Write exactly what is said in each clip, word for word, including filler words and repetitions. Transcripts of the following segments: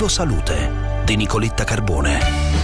Nevo Salute di Nicoletta Carbone.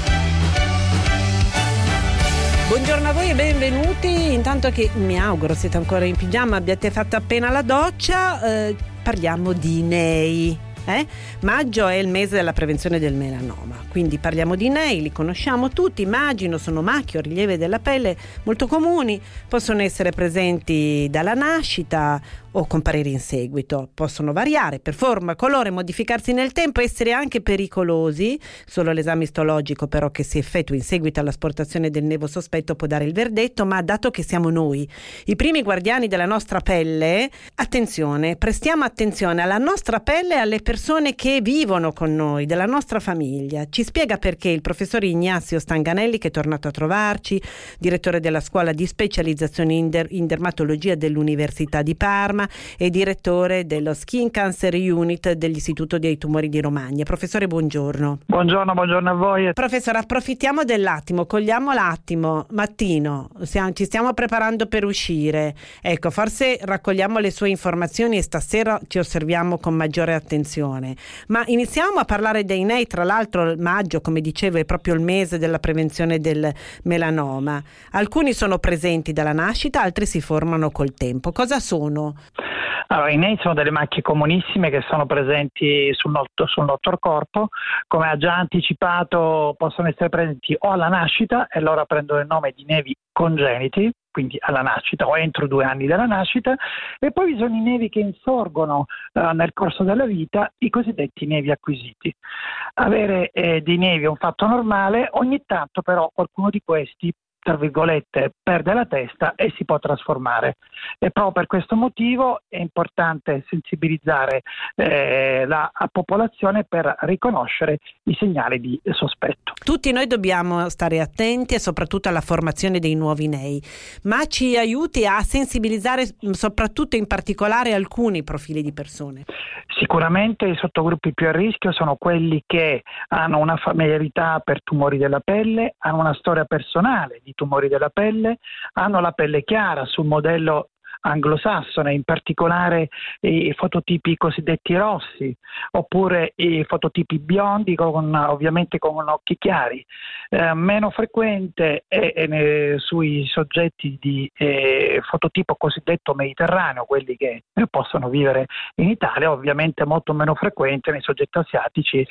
Buongiorno a voi e benvenuti. Intanto che mi auguro siete ancora in pigiama, abbiate fatto appena la doccia, eh, parliamo di N E I. Eh? Maggio è il mese della prevenzione del melanoma, quindi parliamo di N E I, li conosciamo tutti, immagino, sono macchie o rilievi della pelle molto comuni, possono essere presenti dalla nascita o comparire in seguito, possono variare per forma, colore, modificarsi nel tempo, essere anche pericolosi. Solo l'esame istologico però che si effettua in seguito all'asportazione del nevo sospetto può dare il verdetto, ma dato che siamo noi i primi guardiani della nostra pelle, attenzione, prestiamo attenzione alla nostra pelle e alle persone che vivono con noi, della nostra famiglia. Ci spiega perché il professor Ignazio Stanganelli, che è tornato a trovarci, direttore della scuola di specializzazione in, der- in dermatologia dell'Università di Parma e direttore dello Skin Cancer Unit dell'Istituto dei Tumori di Romagna. Professore, buongiorno. Buongiorno, buongiorno a voi. Professore, approfittiamo dell'attimo, cogliamo l'attimo, mattino, stiamo, ci stiamo preparando per uscire. Ecco, forse raccogliamo le sue informazioni e stasera ci osserviamo con maggiore attenzione. Ma iniziamo a parlare dei N E I, tra l'altro il maggio, come dicevo, è proprio il mese della prevenzione del melanoma. Alcuni sono presenti dalla nascita, altri si formano col tempo. Cosa sono? Allora, i N E I sono delle macchie comunissime che sono presenti sul nostro, sul nostro corpo, come ha già anticipato possono essere presenti o alla nascita, e allora prendono il nome di nevi congeniti, quindi alla nascita o entro due anni dalla nascita, e poi vi sono i nevi che insorgono eh, nel corso della vita, i cosiddetti nevi acquisiti. Avere eh, dei nevi è un fatto normale, ogni tanto però qualcuno di questi, tra virgolette, perde la testa e si può trasformare, e proprio per questo motivo è importante sensibilizzare eh, la popolazione per riconoscere i segnali di sospetto. Tutti noi dobbiamo stare attenti e soprattutto alla formazione dei nuovi N E I, ma ci aiuti a sensibilizzare soprattutto in particolare alcuni profili di persone. Sicuramente i sottogruppi più a rischio sono quelli che hanno una familiarità per tumori della pelle, hanno una storia personale di tumori della pelle, hanno la pelle chiara sul modello anglosassone, in particolare i fototipi cosiddetti rossi, oppure i fototipi biondi con, ovviamente con occhi chiari. Eh, meno frequente è, è ne, sui soggetti di eh, fototipo cosiddetto mediterraneo, quelli che eh, possono vivere in Italia, ovviamente molto meno frequente nei soggetti asiatici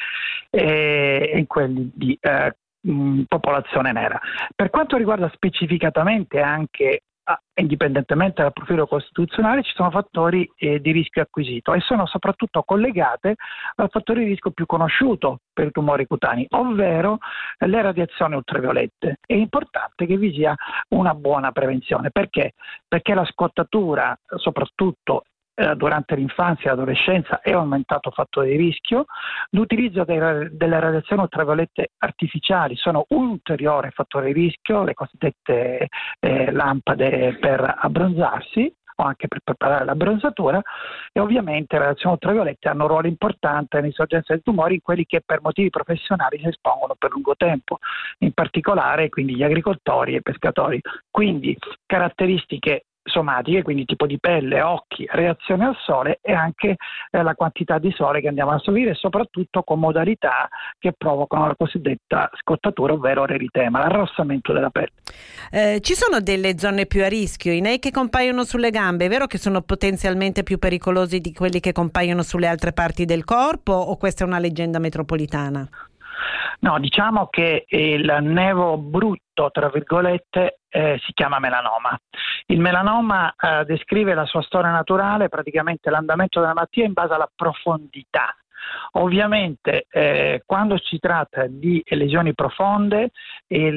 e in quelli di eh, mh, popolazione nera. Per quanto riguarda specificatamente anche indipendentemente dal profilo costituzionale, ci sono fattori eh, di rischio acquisito e sono soprattutto collegate al fattore di rischio più conosciuto per i tumori cutanei, ovvero eh, le radiazioni ultraviolette. È importante che vi sia una buona prevenzione. Perché? Perché la scottatura, soprattutto durante l'infanzia e l'adolescenza, è aumentato fattore di rischio. L'utilizzo dei, delle radiazioni ultraviolette artificiali sono un ulteriore fattore di rischio, le cosiddette eh, lampade per abbronzarsi o anche per preparare la bronzatura, e ovviamente le radiazioni ultraviolette hanno un ruolo importante nell'insorgenza dei tumori in quelli che per motivi professionali si espongono per lungo tempo, in particolare quindi gli agricoltori e i pescatori. Quindi caratteristiche somatiche, quindi tipo di pelle, occhi, reazione al sole e anche eh, la quantità di sole che andiamo a assorbire, e soprattutto con modalità che provocano la cosiddetta scottatura, ovvero l'eritema, l'arrossamento della pelle. Eh, ci sono delle zone più a rischio, i N E I che compaiono sulle gambe, è vero che sono potenzialmente più pericolosi di quelli che compaiono sulle altre parti del corpo, o questa è una leggenda metropolitana? No, diciamo che il nevo brutto, tra virgolette, eh, si chiama melanoma. Il melanoma eh, descrive la sua storia naturale, praticamente l'andamento della malattia in base alla profondità. Ovviamente eh, quando si tratta di lesioni profonde eh,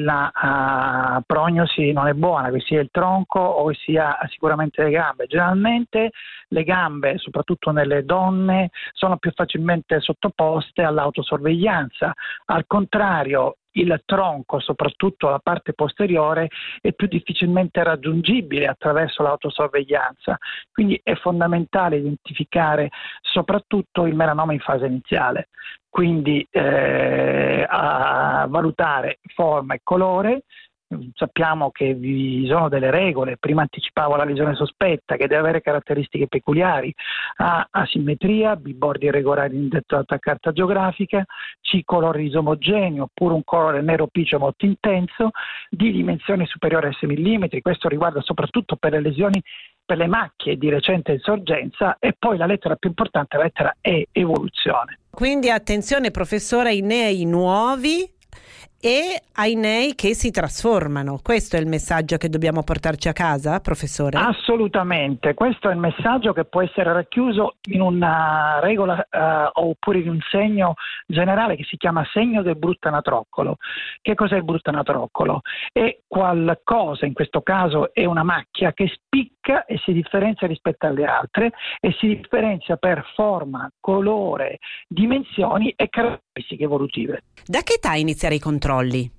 la uh, prognosi non è buona, che sia il tronco o che sia sicuramente le gambe. Generalmente le gambe, soprattutto nelle donne, sono più facilmente sottoposte all'autosorveglianza. Al contrario, il tronco, soprattutto la parte posteriore, è più difficilmente raggiungibile attraverso l'autosorveglianza, quindi è fondamentale identificare soprattutto il melanoma in fase iniziale, quindi eh, a valutare forma e colore, sappiamo che vi sono delle regole, prima anticipavo la lesione sospetta, che deve avere caratteristiche peculiari, ha asimmetria, bibordi irregolari in dettata carta geografica, C colore isomogeneo oppure un colore nero piccio molto intenso, di dimensione superiore ai sei millimetri, questo riguarda soprattutto per le lesioni, per le macchie di recente insorgenza, e poi la lettera più importante, la lettera E, evoluzione. Quindi attenzione professore ai nei nuovi e ai nei che si trasformano. Questo è il messaggio che dobbiamo portarci a casa, professore? Assolutamente, questo è il messaggio che può essere racchiuso in una regola uh, oppure in un segno generale che si chiama segno del bruttanatroccolo. Che cos'è il bruttanatroccolo? È qualcosa, in questo caso è una macchia che spicca e si differenzia rispetto alle altre, e si differenzia per forma, colore, dimensioni e caratteristiche evolutive. Da che età iniziare i controlli?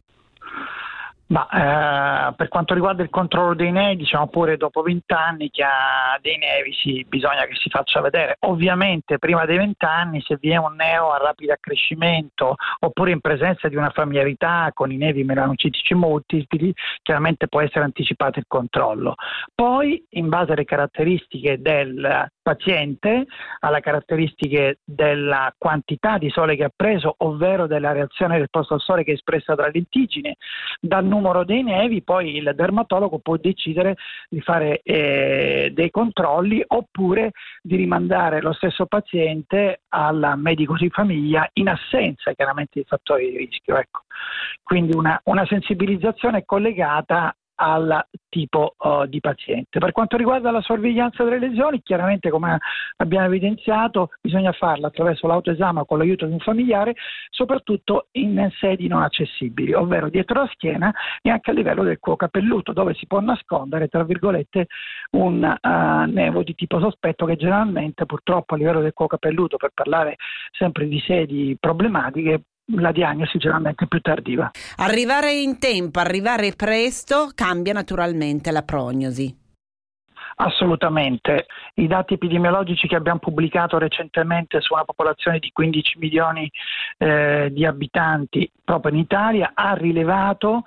Ma eh, per quanto riguarda il controllo dei nei, diciamo pure dopo vent'anni che ha dei nevi sì, bisogna che si faccia vedere. Ovviamente prima dei vent'anni, se vi è un neo a rapido accrescimento oppure in presenza di una familiarità con i nevi melanocitici multipli, chiaramente può essere anticipato il controllo. Poi, in base alle caratteristiche del paziente, alle caratteristiche della quantità di sole che ha preso, ovvero della reazione risposta al sole che è espressa tra lentigine, dal numero dei nevi, poi il dermatologo può decidere di fare eh, dei controlli oppure di rimandare lo stesso paziente al medico di famiglia in assenza chiaramente di fattori di rischio. Ecco. Quindi una, una sensibilizzazione collegata al tipo uh, di paziente. Per quanto riguarda la sorveglianza delle lesioni, chiaramente come abbiamo evidenziato bisogna farla attraverso l'autoesame con l'aiuto di un familiare, soprattutto in sedi non accessibili, ovvero dietro la schiena e anche a livello del cuoio capelluto, dove si può nascondere tra virgolette un uh, nevo di tipo sospetto che generalmente purtroppo a livello del cuoio capelluto, per parlare sempre di sedi problematiche, la diagnosi generalmente è più tardiva. Arrivare in tempo, arrivare presto cambia naturalmente la prognosi. Assolutamente. I dati epidemiologici che abbiamo pubblicato recentemente su una popolazione di quindici milioni eh, di abitanti proprio in Italia ha rilevato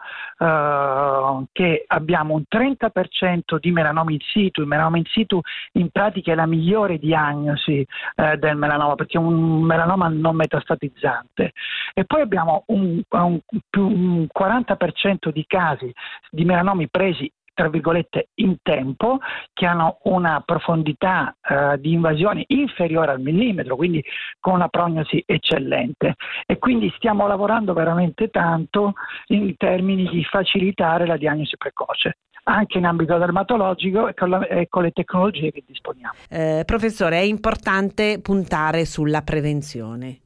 eh, che abbiamo un trenta per cento di melanoma in situ. Il melanoma in situ in pratica è la migliore diagnosi eh, del melanoma, perché è un melanoma non metastatizzante. E poi abbiamo un, un, più, un quaranta per cento di casi di melanomi presi tra virgolette in tempo, che hanno una profondità eh, di invasione inferiore al millimetro, quindi con una prognosi eccellente. E quindi stiamo lavorando veramente tanto in termini di facilitare la diagnosi precoce, anche in ambito dermatologico e con, la, e con le tecnologie che disponiamo. Eh, professore, è importante puntare sulla prevenzione.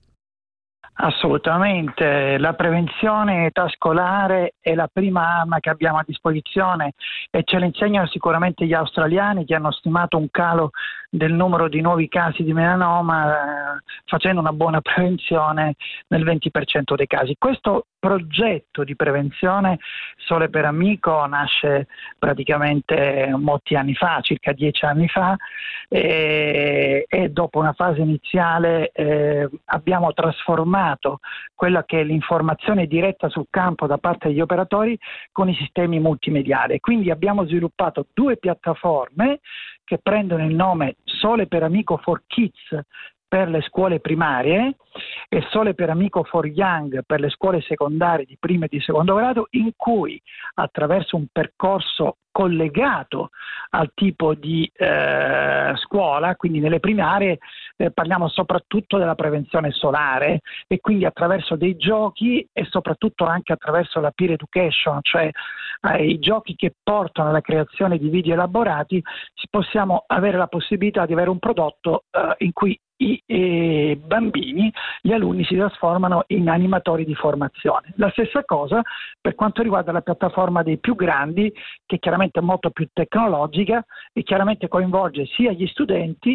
Assolutamente, la prevenzione in età scolare è la prima arma che abbiamo a disposizione e ce l'insegnano sicuramente gli australiani, che hanno stimato un calo del numero di nuovi casi di melanoma eh, facendo una buona prevenzione nel venti per cento dei casi. Questo progetto di prevenzione Sole per Amico nasce praticamente molti anni fa, circa dieci anni fa, e, e dopo una fase iniziale eh, abbiamo trasformato quella che è l'informazione diretta sul campo da parte degli operatori con i sistemi multimediali. Quindi abbiamo sviluppato due piattaforme che prendono il nome Sole per Amico for Kids per le scuole primarie e Sole per Amico for Young per le scuole secondarie di primo e di secondo grado, in cui attraverso un percorso collegato al tipo di eh, scuola, quindi nelle primarie eh, parliamo soprattutto della prevenzione solare, e quindi attraverso dei giochi e soprattutto anche attraverso la peer education, cioè eh, i giochi che portano alla creazione di video elaborati, si possiamo avere la possibilità di avere un prodotto eh, in cui i eh, bambini, gli alunni si trasformano in animatori di formazione. La stessa cosa per quanto riguarda la piattaforma dei più grandi, che chiaramente è molto più tecnologica e chiaramente coinvolge sia gli studenti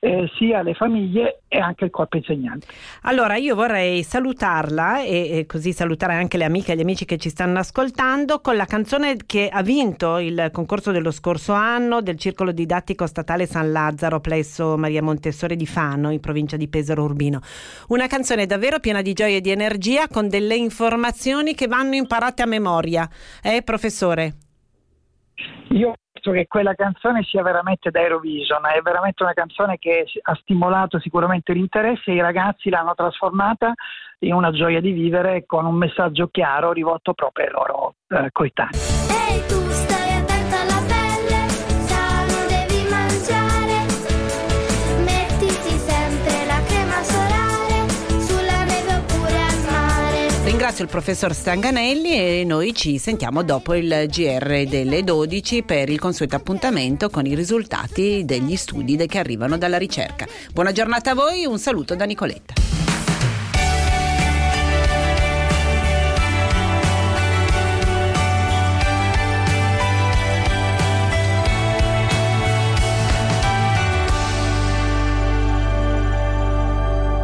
eh, sia le famiglie e anche il corpo insegnante. Allora io vorrei salutarla e, e così salutare anche le amiche e gli amici che ci stanno ascoltando con la canzone che ha vinto il concorso dello scorso anno del Circolo Didattico Statale San Lazzaro presso Maria Montessori di Fano in provincia di Pesaro Urbino. Una canzone davvero piena di gioia e di energia, con delle informazioni che vanno imparate a memoria. Eh professore? Io penso che quella canzone sia veramente da Eurovision, è veramente una canzone che ha stimolato sicuramente l'interesse e i ragazzi l'hanno trasformata in una gioia di vivere, con un messaggio chiaro rivolto proprio ai loro eh, coetanei. Ehi, tu stai attenta alla pelle, sano devi mangiare, mettiti sempre la crema solare sulla neve oppure al mare. Ringrazio il professor Stanganelli e noi ci sentiamo dopo il G R delle dodici per il consueto appuntamento con i risultati degli studi che arrivano dalla ricerca. Buona giornata a voi, un saluto da Nicoletta.